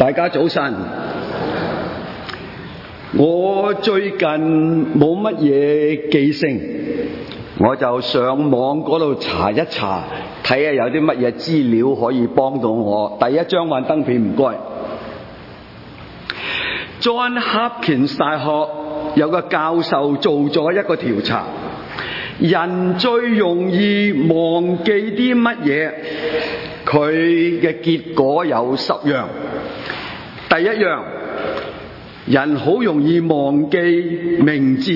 大家早晨。我最近冇乜嘢記性，我就上網嗰度查一查，睇下有啲乜嘢資料可以幫到我。第一張幻燈片唔該。John Hopkins 大學有個教授做咗一個調查，人最容易忘記啲乜嘢？佢嘅結果有10樣。第一樣，人好容易忘記名字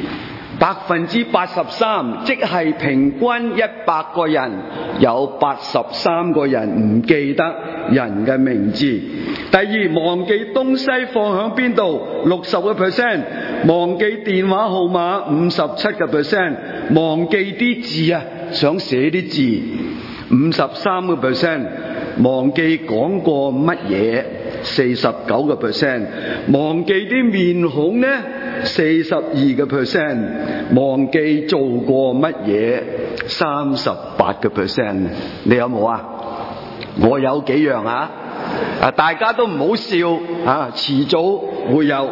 ，83%，即係平均100個人有83個人唔記得人嘅名字。第二，忘記東西放響邊度，60%，忘記電話號碼57%，忘記啲字啊，想寫啲字53%，忘記講過乜嘢49%，忘記啲面孔呢42%，忘記做過乜嘢38%。你有冇啊？我有幾樣啊！大家都唔好笑啊，遲早會有。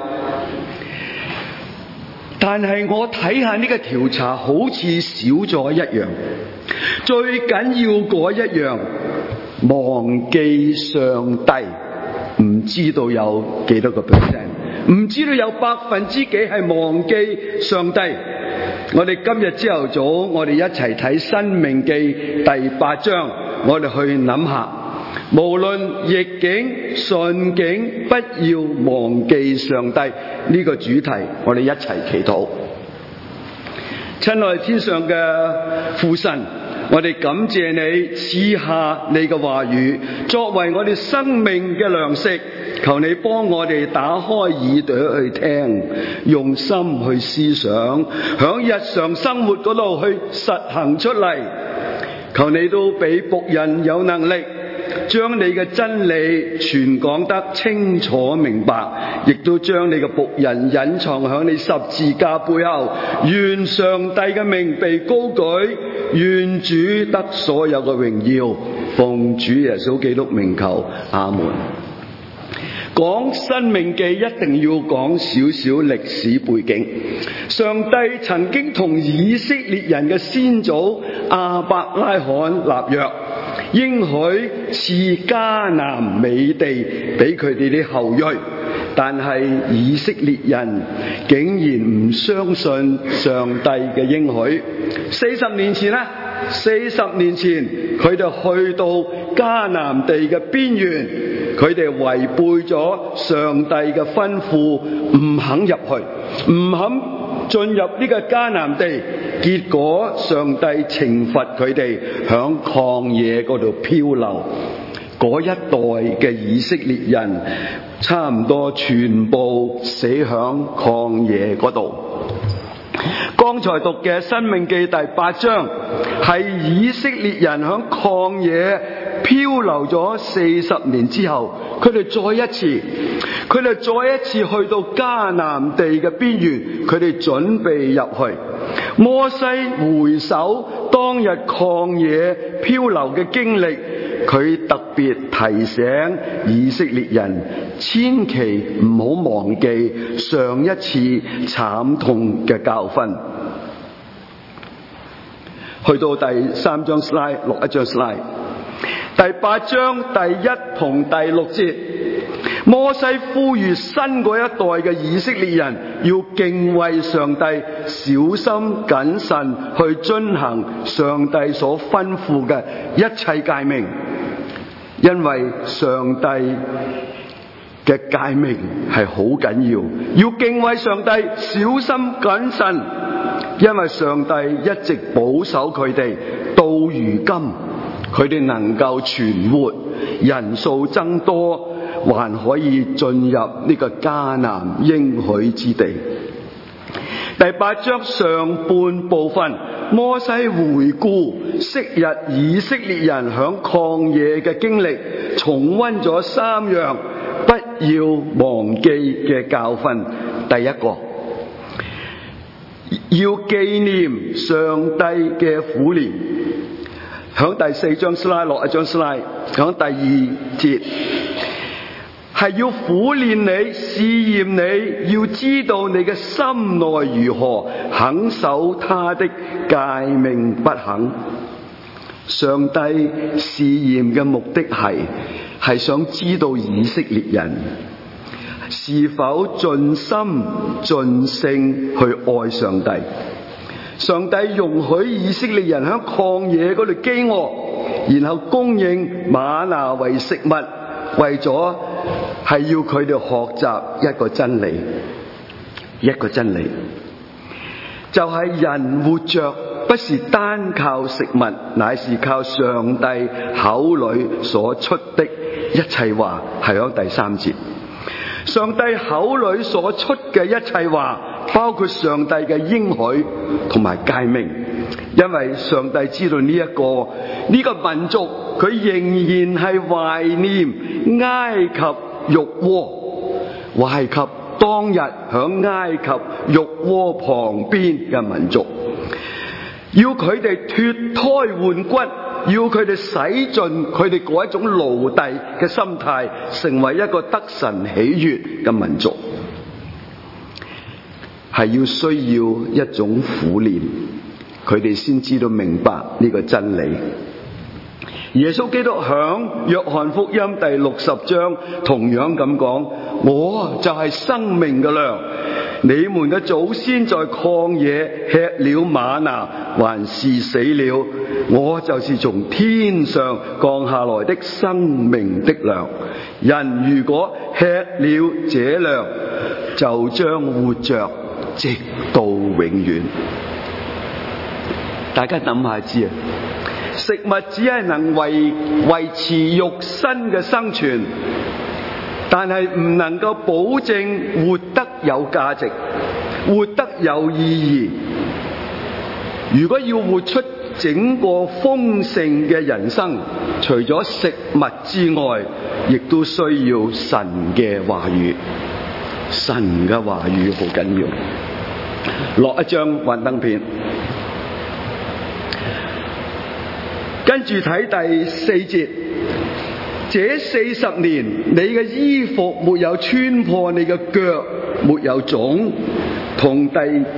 但係我睇下呢個調查好似少咗一樣，最緊要嗰一樣，忘記上帝，唔知道有幾多個%，唔知道有幾%係忘記上帝。我哋今日朝頭早，我哋一齊睇《申命記》第8章，我哋去諗下，無論逆境順境，不要忘記上帝呢個主題，我哋一齊祈禱。親愛天上嘅父神，我哋感謝你賜下你嘅話語，作為我哋生命嘅糧食。求你幫我哋打開耳朵去聽，用心去思想，響日常生活嗰度去實行出嚟。求你都俾僕人有能力，將你嘅真理傳講得清楚明白，亦都將你嘅僕人隱藏響你十字架背後。願上帝嘅名被高舉，願主得所有嘅榮耀。奉主耶穌基督名求，阿門。講申命記一定要講少少歷史背景。上帝曾經同以色列人嘅先祖亞伯拉罕立約，應許賜迦南美地俾佢哋啲後裔，但係以色列人竟然唔相信上帝嘅應許。40年前佢哋去到迦南地嘅邊緣，佢哋違背咗上帝嘅吩咐，唔肯入去，唔肯進入呢個迦南地，結果上帝懲罰佢哋響曠野嗰度漂流。嗰一代嘅以色列人差唔多全部死響曠野嗰度。剛才讀嘅《申命記》第8章係以色列人響曠野漂流咗40年之後，佢哋再一次去到迦南地嘅邊緣，佢哋準備入去。摩西回首當日曠野漂流嘅經歷，佢特別提醒以色列人千祈唔好忘記上一次慘痛嘅教訓。去到第3章 slide， 落一張 slide。第8章第1同第6節，摩西呼籲新嗰一代嘅以色列人要敬畏上帝，小心謹慎去遵行上帝所吩咐嘅一切誡命，因為上帝嘅誡命係好緊要，要敬畏上帝，小心謹慎，因為上帝一直保守佢哋到如今，佢哋能夠存活，人數增多，還可以進入呢個迦南應許之地。第8章上半部分，摩西回顧昔日以色列人響曠野嘅經歷，重溫咗3樣不要忘記嘅教訓。第一個，要紀念上帝嘅苦憐。響第4章 slide， 落一張 slide， 響第2節， 係要苦練你、試驗你，要知道你嘅心內如何，肯守他的誡命不肯。上帝試驗嘅目的係想知道以色列人是否盡心盡性去愛上帝。上帝容許以色列人喺曠野嗰度飢餓，然後供應嗎哪為食物，為咗係要佢哋學習一個真理，就係人活着不是單靠食物，乃是靠上帝口裏所出的一切話，係喺第3節。上帝口裏所出嘅一切話，包括上帝嘅應許同埋誡命，因為上帝知道呢個民族，佢仍然係懷念埃及肉鍋，懷及當日響埃及肉鍋旁邊嘅民族，要佢哋脫胎換骨，要佢哋洗盡佢哋嗰一種奴隸嘅心態，成為一個得神喜悅嘅民族，係要需要一種苦練，佢哋先知道明白呢個真理。耶穌基督響約翰福音第60章同樣咁講：我就係生命嘅糧，你們嘅祖先在曠野吃了嗎哪，還是死了。我就是從天上降下來的生命的糧，人如果吃了這糧，就將活着直到永遠。大家諗下知啊，食物只係能維持肉身嘅生存，但係唔能夠保證活得有價值，活得有意義。如果要活出整個豐盛嘅人生，除咗食物之外，亦都需要神嘅話語。神嘅話語好緊要。落一張幻燈片，跟住睇第4節。這40年，你嘅衣服沒有穿破，你嘅腳沒有腫。同第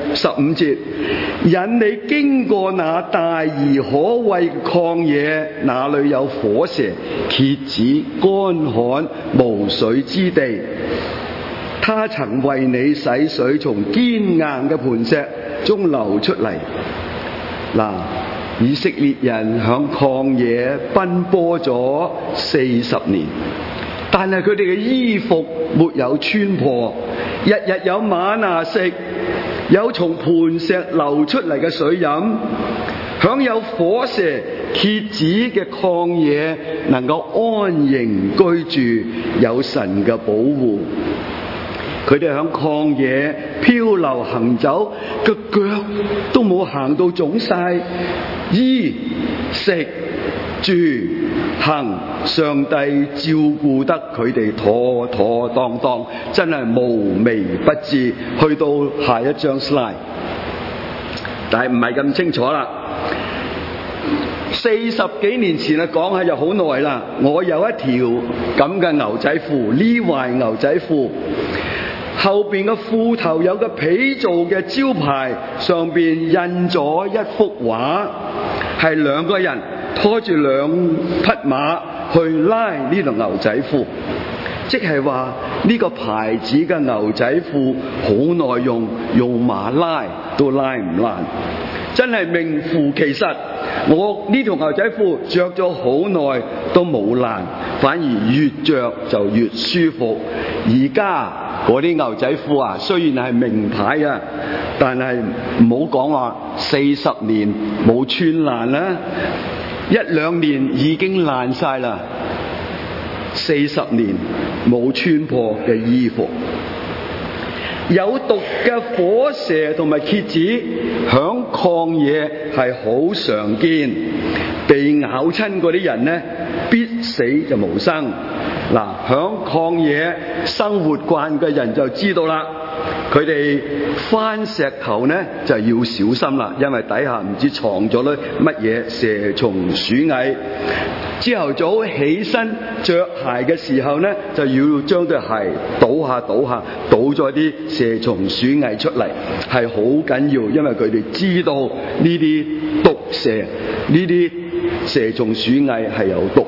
15節，引你經過那大而可畏嘅曠野，那裏有火蛇、蠍子、乾旱無水之地。他曾為你洗水，從堅硬嘅磐石中流出嚟。嗱，以色列人響曠野奔波咗40年，但係佢哋嘅衣服沒有穿破，日日有嗎哪食，有從磐石流出嚟嘅水飲，享有火蛇蠍子嘅曠野能夠安營居住，有神嘅保護。佢哋響曠野漂流行走，個腳都冇行到腫晒。衣食住行，上帝照顧得佢哋妥妥當當，真係無微不至。去到下一張 slide， 但係唔係咁清楚啦。40幾年前啊，講下就好耐啦。我有一條咁嘅牛仔褲，呢懷牛仔褲後邊嘅褲頭有個皮做嘅招牌，上邊印咗一幅畫，係兩個人拖住兩匹馬去拉呢條牛仔褲，即係話呢個牌子嘅牛仔褲好耐用馬拉都拉唔爛，真係名副其實。我呢條牛仔褲着咗好耐都冇爛，反而越着就越舒服。而家嗰啲牛仔褲啊，雖然係名牌啊，但係唔好講話40年冇穿爛啦，1-2年已經爛晒啦。40年冇穿破嘅衣服，有毒嘅火蛇同埋蠍子響曠野係好常見，被咬親嗰啲人呢，必死就無生。嗱，響曠野生活慣嘅人就知道啦， 佢哋翻石頭呢就要小心啦，因為底下唔知藏咗啲乜嘢蛇蟲鼠蟻。朝頭早起身着鞋嘅時候呢，就要將對鞋倒咗啲蛇蟲鼠蟻出嚟，係好緊要，因為佢哋知道呢啲毒蛇、呢啲蛇蟲鼠蟻係有毒。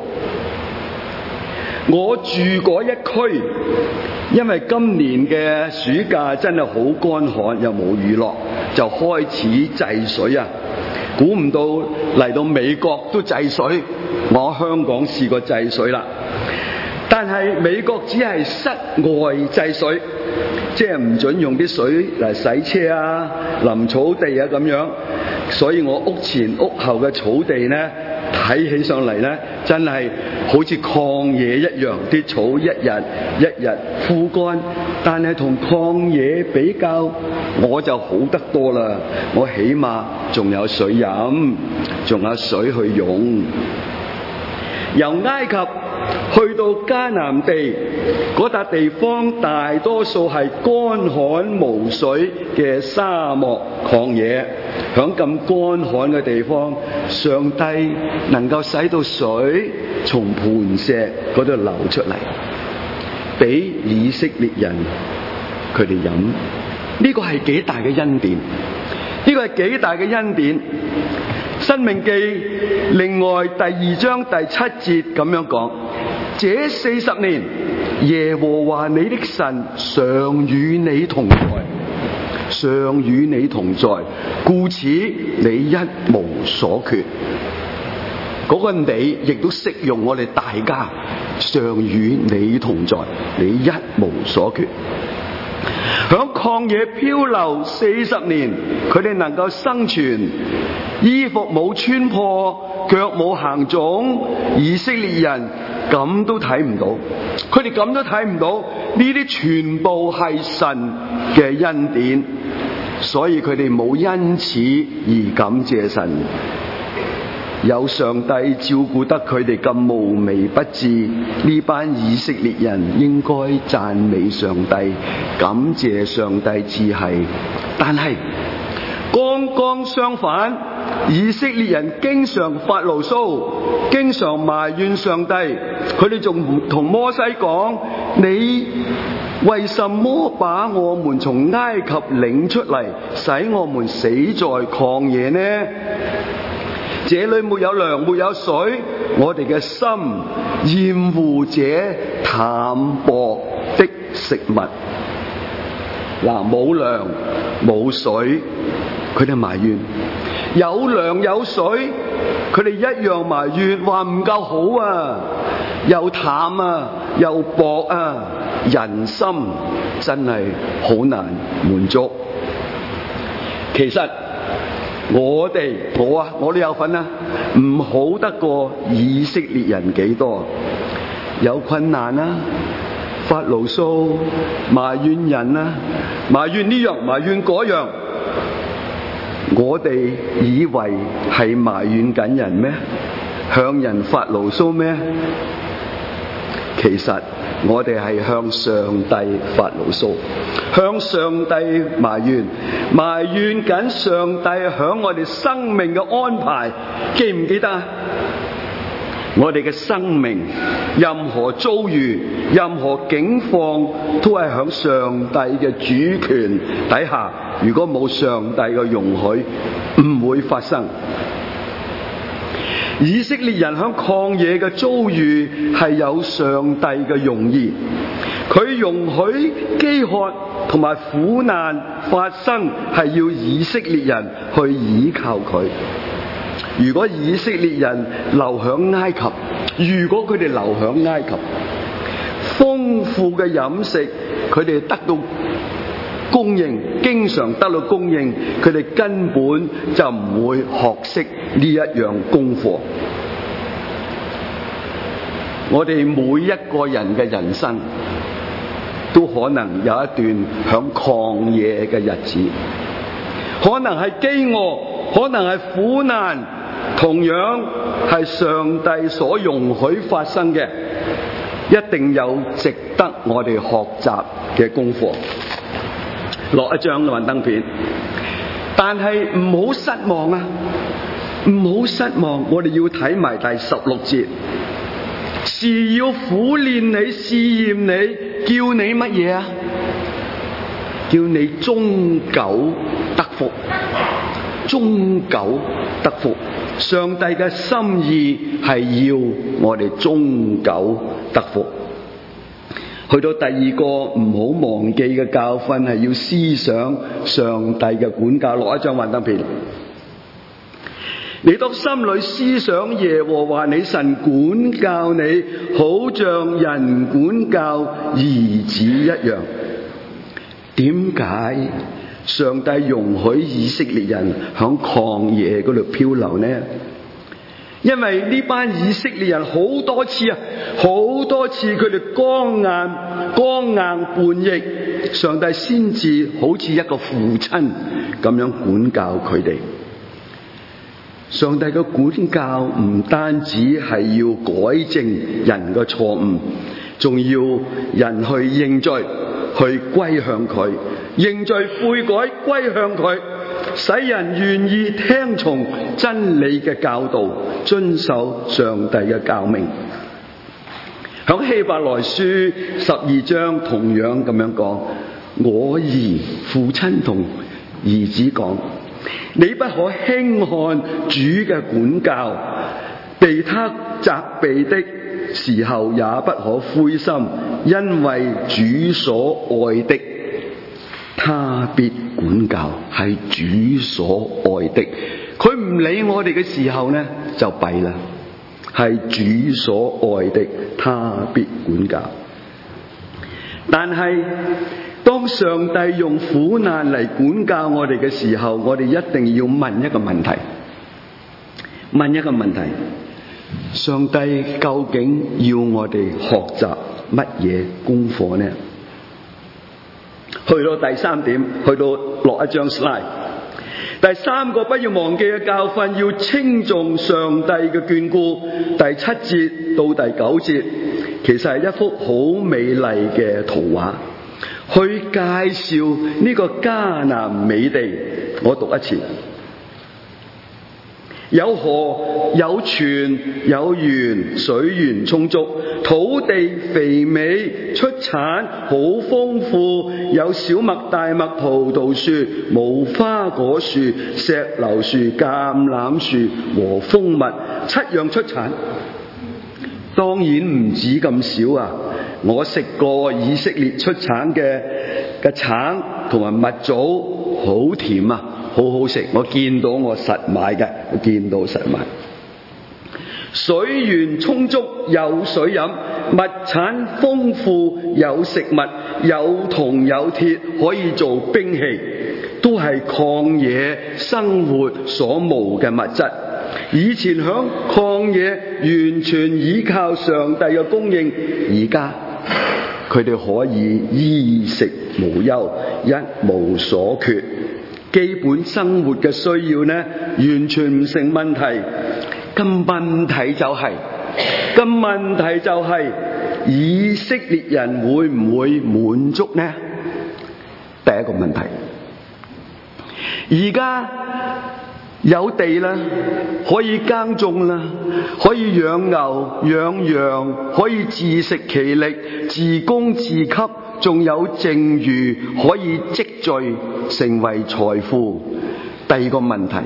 我住嗰一區，因為今年嘅暑假真係好乾旱，又冇雨落，就開始制水啊！估唔到嚟到美國都制水，我香港試過制水啦。但係美國只係室外制水，即係唔准用啲水嚟洗車啊、淋草地啊咁樣。所以我屋前屋後嘅草地呢，睇起上嚟呢，真係好似曠野一樣，啲草一日一日枯乾。但係同曠野比較，我就好得多啦。我起碼仲有水飲，仲有水去用。由埃及去到迦南地嗰笪地方，大多數係乾旱無水嘅沙漠曠野。響咁乾旱嘅地方，上帝能夠使到水從磐石嗰度流出嚟，俾以色列人佢哋飲。呢個係幾大嘅恩典，呢個係幾大嘅恩典。申命記另外第2章第7節咁樣講：這40年，耶和華你的神常與你同在，常與你同在，故此你一無所缺。嗰個你亦都適用我哋大家，常與你同在，你一無所缺。響曠野漂流40年，佢哋能夠生存，衣服冇穿破，腳冇行腫。以色列人咁都睇唔到，佢哋咁都睇唔到，呢啲全部係神嘅恩典，所以佢哋冇因此而感謝神。有上帝照顧得佢哋咁無微不至，呢班以色列人應該讚美上帝，感謝上帝至係。但係剛剛相反，以色列人經常發牢騷，經常埋怨上帝。佢哋仲同摩西講：你為什麼把我們從埃及領出嚟，使我們死在曠野呢？這裏沒有糧，沒有水，我哋嘅心厭惡這淡薄的食物。嗱，冇糧冇水，佢哋埋怨；有糧有水，佢哋一樣埋怨，話唔夠好啊，又淡啊，又薄啊，人心真係好難滿足。其實我都有份啊，唔好得過以色列人幾多，有困難啊，發牢騷，埋怨人啊，埋怨呢樣埋怨嗰樣。我哋以為係埋怨緊人咩？向人發牢騷咩？其實我哋係向上帝發牢騷，向上帝埋怨緊上帝響我哋生命嘅安排。記唔記得啊？我哋嘅生命，任何遭遇，任何境況，都係響上帝嘅主權底下。如果冇上帝嘅容許，唔會發生。以色列人響曠野嘅遭遇係有上帝嘅用意，佢容許飢渴同埋苦難發生，係要以色列人去依靠佢。如果以色列人留響埃及，如果佢哋留響埃及，豐富嘅飲食佢哋得到供應，經常得到供應，佢哋根本就唔會學識呢一樣功課。我哋每一個人嘅人生都可能有一段響曠野嘅日子，可能係飢餓，可能係苦難，同樣係上帝所容許發生嘅，一定有值得我哋學習嘅功課。 落一張幻燈片。但係唔好失望啊！唔好失望，我哋要睇埋第16節，是要苦練你、試驗你，叫你乜嘢啊？叫你終久得福，終久得福。上帝嘅心意係要我哋終久得福。去到第二個唔好忘記嘅教訓係要思想上帝嘅管教。落一張幻燈片，你當心裏思想耶和華你神管教你，好像人管教兒子一樣。點解上帝容許以色列人響曠野嗰度漂流呢？因為呢班以色列人好多次佢哋剛硬叛逆，上帝先至好似一個父親咁樣管教佢哋。上帝嘅管教唔單止係要改正人嘅錯誤，仲要人去認罪，去歸向佢，認罪悔改歸向佢，使人願意聽從真理嘅教導，遵守上帝嘅教命。響希伯來書12章同樣咁樣講，我兒父親同兒子講，你不可輕看主嘅管教，被他責備的時候也不可灰心，因為主所愛的他必管教，係主所愛的。佢唔理我哋嘅時候呢，就弊啦，係主所愛的他必管教。但係當上帝用苦難嚟管教我哋嘅時候，我哋一定要問一個問題，上帝究竟要我哋學習乜嘢功課呢？去到第3點，去到落一張 slide。第3個不要忘記嘅教訓，要稱頌上帝嘅眷顧。第7節到第9節，其實係一幅好美麗嘅圖畫，去介紹呢個迦南美地。我讀一次：有河有泉有園，水源充足，土地肥美，出產好豐富，有小麥、大麥、葡萄樹、無花果樹、石榴樹、橄欖樹和蜂蜜，7樣出產。當然唔止咁少啊！我食過以色列出產嘅橙同埋蜜棗，好甜啊，好好食。我見到我實買嘅，水源充足，有水飲；物產豐富，有食物，有銅有鐵，可以做兵器，都係曠野生活所無嘅物質。以前響曠野完全依靠上帝嘅供應，而家佢哋可以衣食無憂，一無所缺，基本生活嘅需要呢，完全唔成問題。咁問題就係以色列人會唔會滿足呢？第一個問題，而家有地啦，可以耕種啦，可以養牛養羊，可以自食其力，自供自給，仲有剩餘可以積聚成為財富。第二個問題，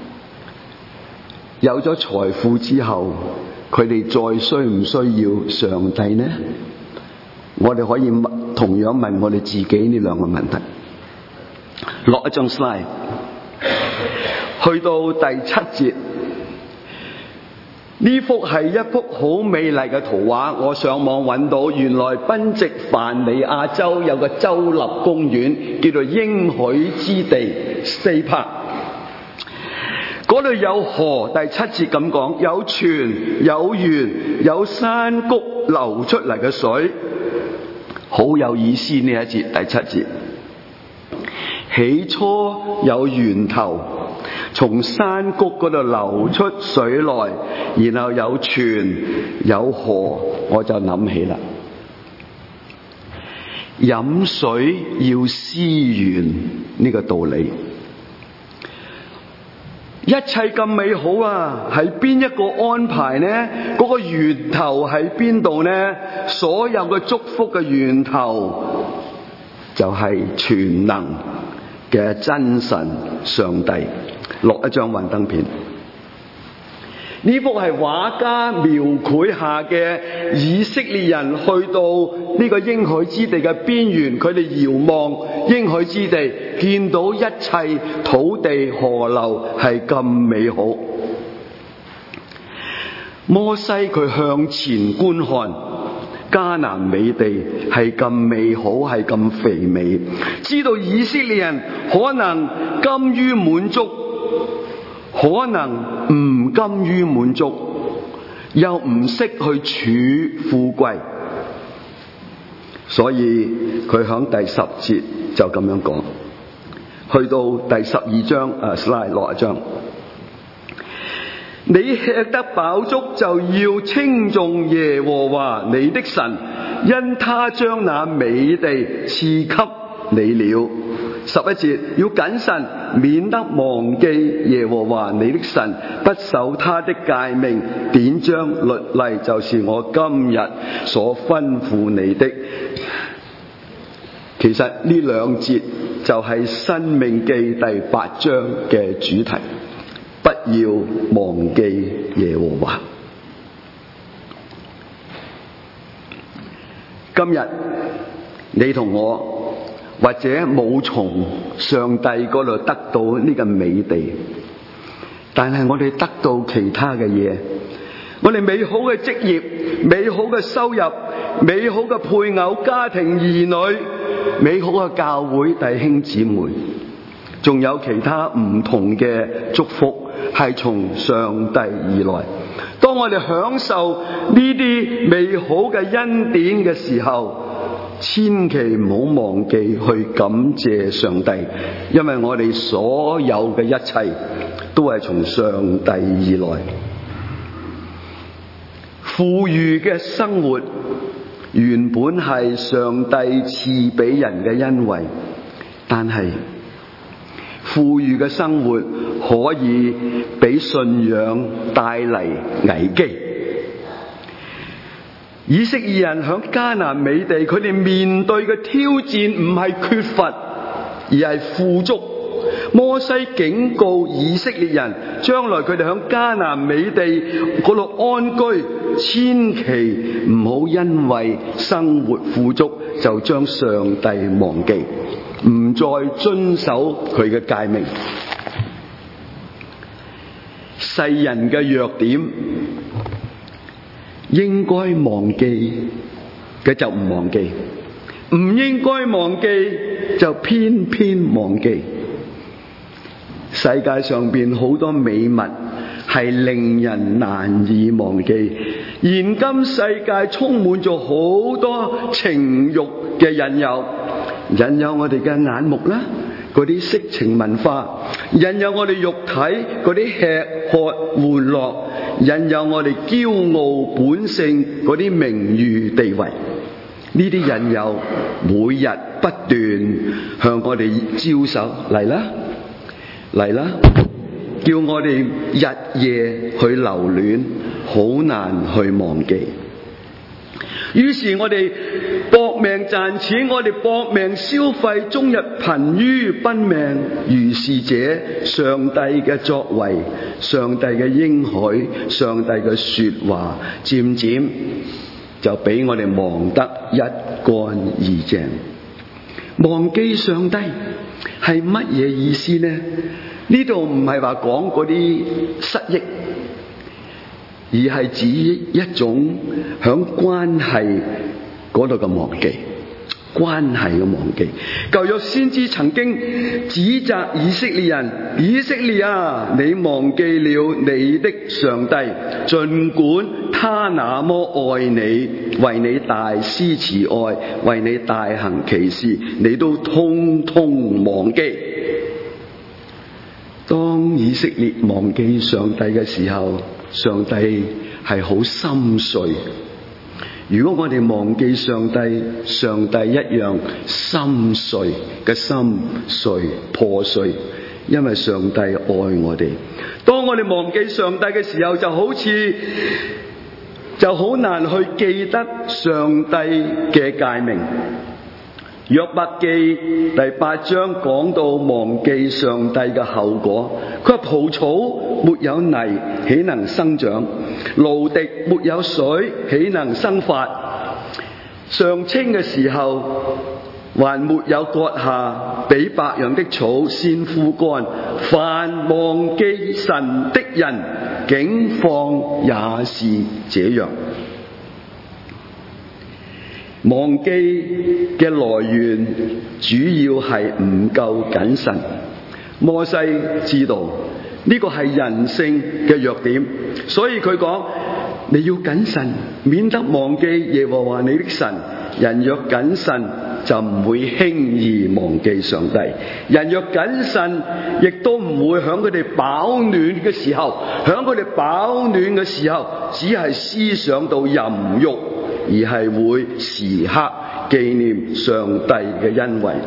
有咗財富之後，佢哋再需唔需要上帝呢？我哋可以同樣問我哋自己呢兩個問題。落一張 slide， 去到第7節，呢幅係一幅好美麗嘅圖畫。我上網揾到，原來賓夕凡尼亞州有個州立公園，叫做應許之地 State Park。嗰度有河，第7節咁講，有泉有源，有山谷流出嚟嘅水，好有意思呢一節第7節。起初有源頭，從山谷嗰度流出水來，然後有泉有河，我就諗起啦。 飲水要思源呢個道理。一切咁美好啊，係邊一個安排呢？嗰個源頭喺邊度呢？所有嘅祝福嘅源頭就係全能嘅真神上帝。落一張幻燈片，呢幅係畫家描繪下嘅以色列人去到呢個應許之地嘅邊緣，佢哋遙望應許之地，見到一切土地河流係咁美好。摩西佢向前觀看，迦南美地係咁美好，係咁肥美，知道以色列人可能甘於滿足，可能唔甘於滿足，又唔識去處富貴，所以佢響第10節就咁樣講。去到第12章slide 落一張，你吃得飽足，就要稱頌耶和華你的神，因他將那美地賜給你了。11節，要謹慎，免得忘記耶和華你的神，不守他的誡命、典章、律例，就是我今日所吩咐你的。其實呢兩節就係申命記第8章嘅主題，不要忘記耶和華。今日你同我或者冇從上帝嗰度得到呢個美地，但係我哋得到其他嘅嘢，我哋美好嘅職業、美好嘅收入、美好嘅配偶、家庭、兒女、美好嘅教會弟兄姊妹，仲有其他唔同嘅祝福係從上帝而來。當我哋享受呢啲美好嘅恩典嘅時候，千祈唔好忘記去感謝上帝，因為我哋所有嘅一切都係從上帝而來。富裕嘅生活原本係上帝賜俾人嘅恩惠，但係富裕嘅生活可以俾信仰帶嚟危機。以色列人響迦南美地，佢哋面對嘅挑戰唔係缺乏，而係富足。摩西警告以色列人，將來佢哋響迦南美地嗰度安居，千祈唔好因為生活富足就將上帝忘記，唔再遵守佢嘅誡命。世人嘅弱點應該忘記嘅就唔忘記，唔應該忘記就偏偏忘記。世界上邊好多美物係令人難以忘記。現今世界充滿咗好多情慾嘅引誘，引誘我哋嘅眼目啦，嗰啲色情文化，引誘我哋肉體嗰啲吃喝玩樂，引誘我哋驕傲本性嗰啲名譽地位。呢啲引誘每日不斷向我哋招手，嚟啦嚟啦，叫我哋日夜去留戀，好難去忘記。於是我哋搏命賺錢，我哋搏命消費，終日貧於奔命。如是者，上帝嘅作為、上帝嘅應許、上帝嘅說話，漸漸就俾我哋忘得一乾二淨。忘記上帝係乜嘢意思呢？呢度唔係話講嗰啲失憶，而係指一種響關係嗰度嘅忘記，關係嘅忘記。舊約先知曾經指責以色列人：以色列啊，你忘記了你的上帝，盡管他那麼愛你，為你大施慈愛，為你大行奇事，你都通通忘記。當以色列忘記上帝嘅時候，上帝係好心碎， 如果我哋忘記上帝，上帝一樣心碎嘅心碎破碎，因為上帝愛我哋。當我哋忘記上帝嘅時候，就好難去記得上帝嘅誡命。約伯記第8章講到忘記上帝嘅後果，佢話蒲草沒有泥，豈能生長？蘆荻沒有水，豈能生發？尚青嘅時候還沒有割下，比白楊的草先枯乾。凡忘記神的人，境況也是這樣。忘記嘅來源主要係唔夠謹慎。摩西知道呢個係人性嘅弱點，所以佢講，你要謹慎，免得忘記耶和華你的神。人若謹慎，就唔會輕易忘記上帝。人若謹慎，亦都唔會響佢哋飽暖嘅時候，只係思想到淫慾，而係會時刻紀念上帝嘅恩惠。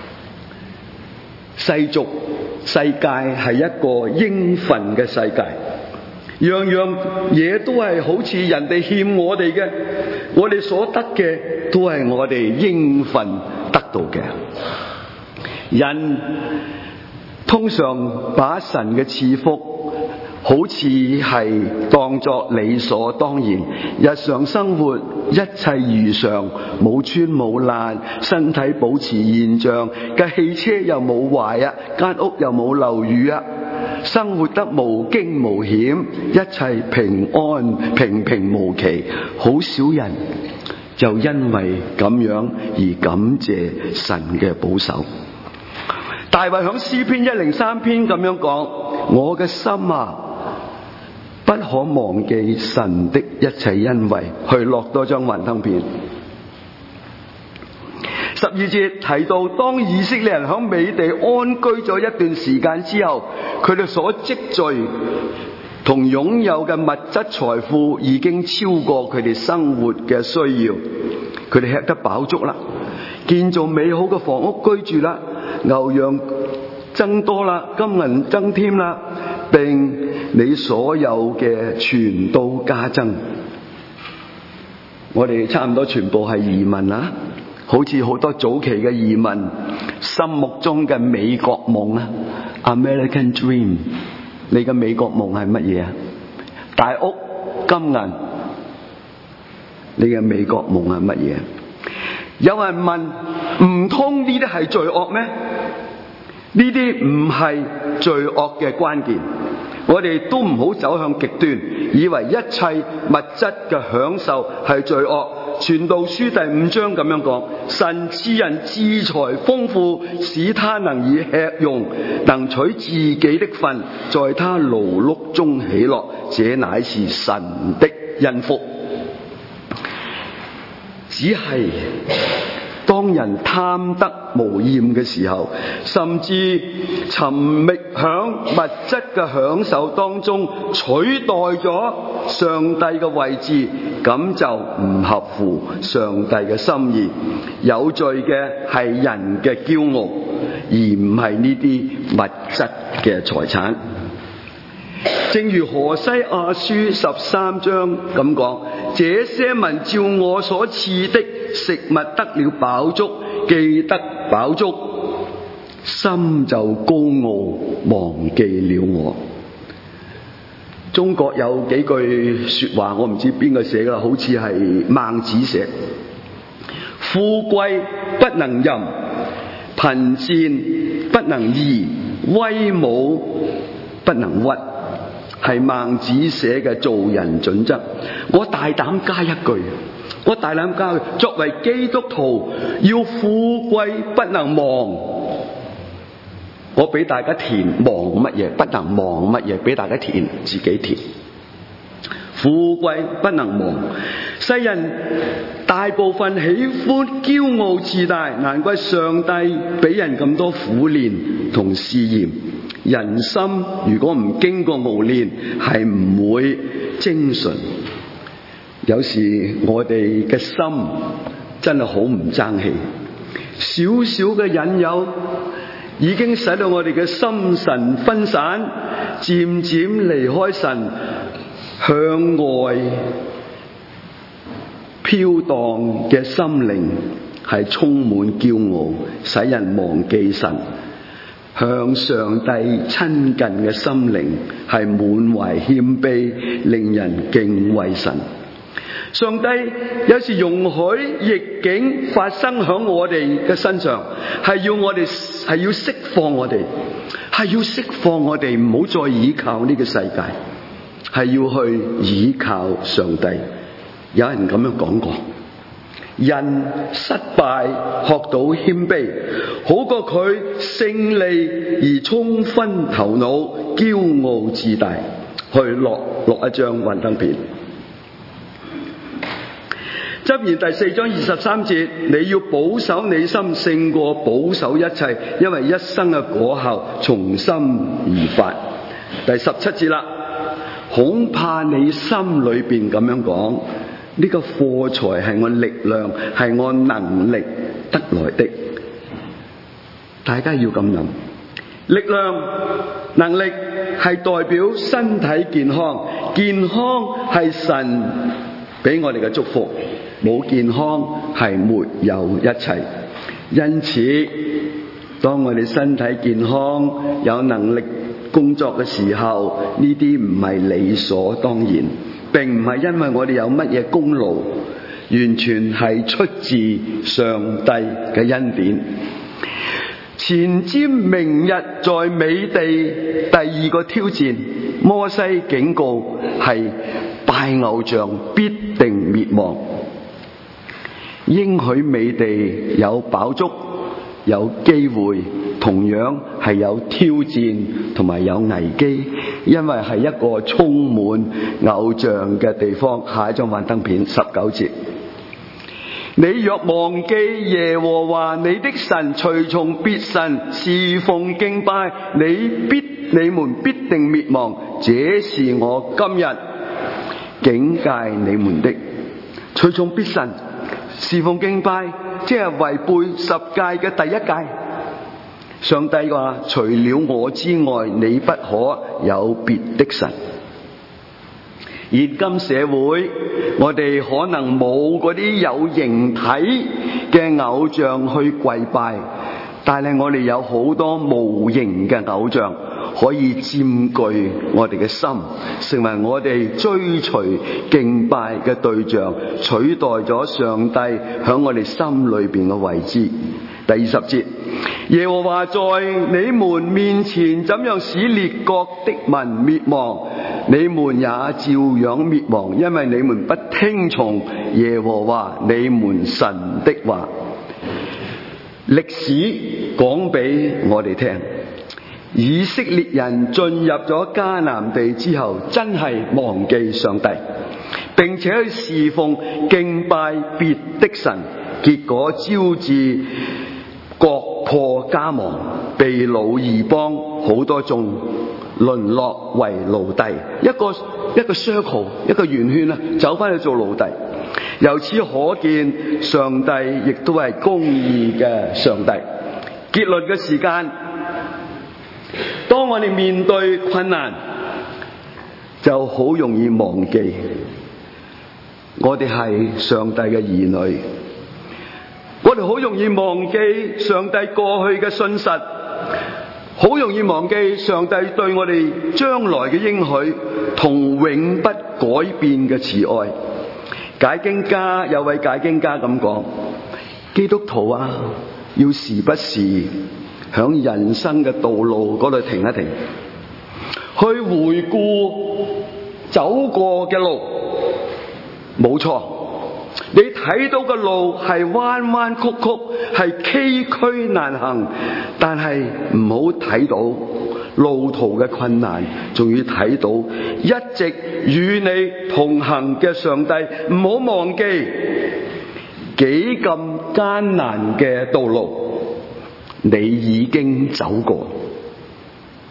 世界係一個應份嘅世界，樣樣嘢都係好似人哋欠我哋嘅，我哋所得嘅都係我哋應份得到嘅。人通常把神嘅賜福好似係當作理所當然，日常生活一切如常，冇穿冇爛，身體保持現象，架汽車又冇壞啊，間屋又冇漏雨啊，生活得無驚無險，一切平安平平無奇。好少人就因為咁樣而感謝神嘅保守。大衛響詩篇103篇咁樣講，我嘅心啊，不可忘記神的一切恩惠。去落多張幻燈片。12節提到，當以色列人響美地安居咗一段時間之後，佢哋所積聚同擁有嘅物質財富已經超過佢哋生活嘅需要，佢哋吃得飽足啦，建造美好嘅房屋居住啦，牛羊增多啦，金銀增添啦，並你所有嘅全都加增。我哋差唔多全部係移民啦，好似好多早期嘅移民心目中嘅美國夢啊 ，American Dream。你嘅美國夢係乜嘢啊？大屋金銀。你嘅美國夢係乜嘢？有人問，唔通呢啲係罪惡咩？呢啲唔係罪惡嘅關鍵。我哋都唔好走向極端，以為一切物質嘅享受係罪惡。傳道書第5章咁樣講，神賜人資財豐富，使他能以吃用，能取自己的份，在他勞碌中喜樂，這乃是神的恩福。只係當人貪得無厭嘅時候，甚至沉溺響物質嘅享受當中，取代咗上帝嘅位置，咁就唔合乎上帝嘅心意。有罪嘅係人嘅驕傲，而唔係呢啲物質嘅財產。正如何西阿書13章咁講，這些民照我所賜的食物得了飽足，既得飽足，心就高傲，忘記了我。中國有幾句說話，我唔知邊個寫噶，好似係孟子寫：富貴不能淫，貧賤不能移，威武不能屈。係孟子寫嘅做人準則。我大膽加一句，作為基督徒，要富貴不能忘。我俾大家填忘乜嘢，不能忘乜嘢，俾大家填，自己填。富貴不能忘。世人大部分喜歡驕傲自大，難怪上帝俾人咁多苦練同試驗。人心如果唔經過熬練，係唔會精純。 有時我哋嘅心真係好唔爭氣，少少嘅引誘已經使到我哋嘅心神分散，漸漸離開神，向外飄蕩嘅心靈係充滿驕傲，使人忘記神。向上帝親近嘅心靈係滿懷謙卑，令人敬畏神。上帝有時容許逆境發生喺我哋嘅身上，係要釋放我哋，唔好再依靠呢個世界，係要去依靠上帝。有人咁樣講過，人失敗學到謙卑，好過佢勝利而衝昏頭腦、驕傲自大。去落一張幻燈片。箴言第4章23節，你要保守你心勝過保守一切，因為一生嘅果效從心而發。第17節啦，恐怕你心裏邊咁樣講，呢個貨財係我力量，係我能力得來的。大家要咁諗，力量、能力係代表身體健康，健康係神俾我哋嘅祝福。冇健康係沒有一切。因此當我哋身體健康有能力工作嘅時候，呢啲唔係理所當然，並唔係因為我哋有乜嘢功勞，完全係出自上帝嘅恩典。前瞻明日在美地第二個挑戰，摩西警告係拜偶像必定滅亡。應許美地有飽足，有機會，同樣係有挑戰同埋有危機，因為係一個充滿偶像嘅地方。下一張幻燈片19節，你若忘記耶和華你的神，隨從別神侍奉敬拜，你們必定滅亡。這是我今日警戒你們的。隨從別神侍奉敬拜，即係違背10誡嘅第1誡。上帝話：除了我之外，你不可有別的神。現今社會，我哋可能冇嗰啲有形體嘅偶像去跪拜，但係我哋有好多無形嘅偶像可以佔據我哋嘅心，成為我哋追隨敬拜嘅對象，取代咗上帝響我哋心裏邊嘅位置。第20節，耶和華在你們面前怎樣使列國的民滅亡，你們也照樣滅亡，因為你們不聽從耶和華你們神的話。歷史講俾我哋聽，以色列人進入咗迦南地之後，真係忘記上帝，並且去侍奉敬拜別的神，結果招致國破家亡，被擄異邦，好多眾淪落為奴隸，一個 circle， 一個圓圈啊，走翻去做奴隸。由此可見，上帝亦都係公義嘅上帝。結論嘅時間，當我哋面對困難，就好容易忘記我哋係上帝嘅兒女。我哋好容易忘記上帝過去嘅信實，好容易忘記上帝對我哋將來嘅應許同永不改變嘅慈愛。有位解經家咁講，基督徒啊，要時不時響人生嘅道路嗰度停一停，去回顧走過嘅路。冇錯，你睇到嘅路係彎彎曲曲，係崎嶇難行，但係唔好睇到路途嘅困難，仲要睇到一直與你同行嘅上帝。唔好忘記幾咁艱難嘅道路你已經走過。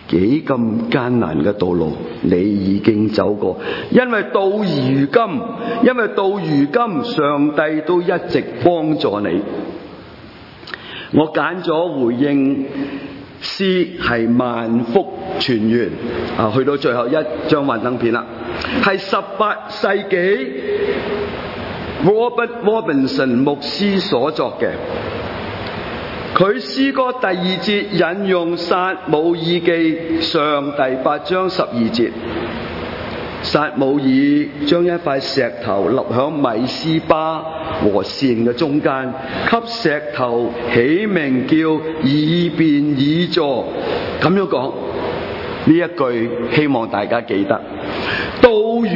幾咁艱難嘅道路，你已經走過。因為到如今，上帝都一直幫助你。我揀咗回應詩係萬福泉源啊，去到最後一張幻燈片啦，係18世紀 Robert Robinson 牧師所作嘅。佢詩歌第2節引用撒母耳記上第8章12節，撒母耳將一塊石頭立響米斯巴和善嘅中間，給石頭起名叫以便以助。咁樣講呢一句，希望大家記得。到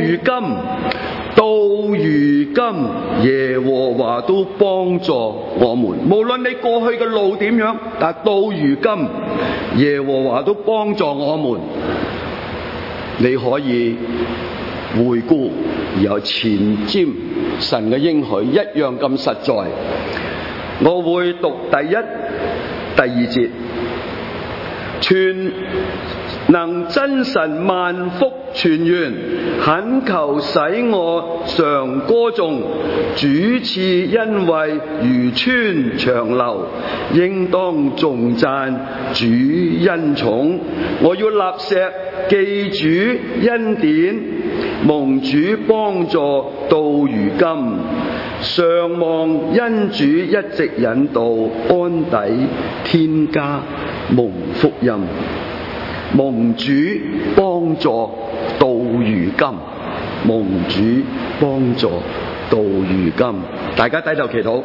如今，耶和華都幫助我們。無論你過去嘅路點樣，但到如今，耶和華都幫助我們。你可以回顧，然後前瞻神嘅應許一樣咁實在。我會讀第1、第2節。全能真神萬福泉源，懇求使我常歌頌主賜恩惠如川長流，應當頌讚主恩寵。我要立石記主恩典，蒙主幫助到如今，常望恩主一直引導安底添加蒙福音。蒙主幫助到如今，蒙主幫助到如今。大家低頭祈禱。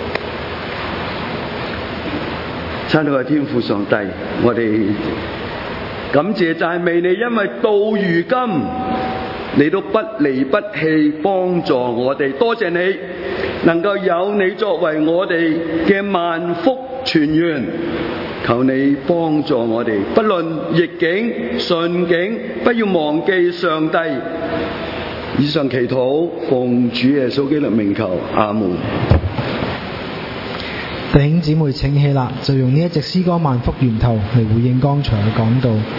親愛嘅天父上帝，我哋感謝讚美你，因為到如今你都不離不棄幫助我哋。多謝你能夠有你作為我哋嘅萬福泉源。求你幫助我哋，不論逆境順境，不要忘記上帝。以上祈禱奉主耶穌基督名求，阿門。 弟兄姊妹請起立，就用呢一隻詩歌萬福源頭嚟回應剛才嘅講道。